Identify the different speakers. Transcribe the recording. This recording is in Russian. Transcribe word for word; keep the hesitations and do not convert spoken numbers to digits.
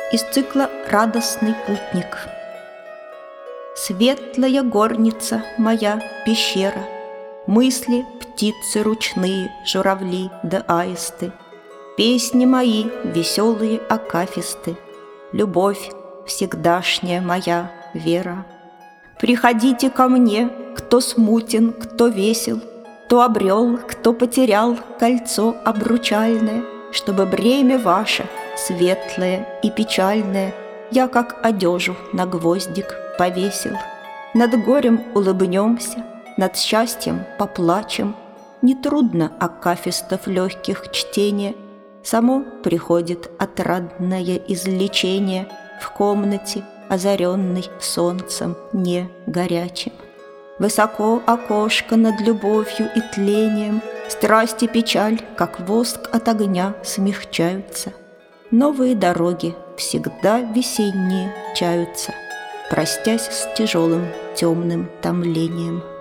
Speaker 1: Из цикла «Радостный путник». Светлая горница моя пещера, мысли птицы ручные, журавли да аисты, песни мои веселые акафисты, любовь всегдашняя моя вера. Приходите ко мне, кто смутен, кто весел, кто обрел, кто потерял кольцо обручальное, чтобы бремя ваше, светлое и печальное, я как одежу на гвоздик повесил. Над горем улыбнемся, над счастьем поплачем. Нетрудно акафистов легких чтение, само приходит отрадное излечение в комнате, озаренной солнцем не горячим. Высоко окошко над любовью и тлением, страсть и печаль, как воск от огня, смягчаются. Новые дороги всегда весенние чаются, простясь с тяжелым темным томлением.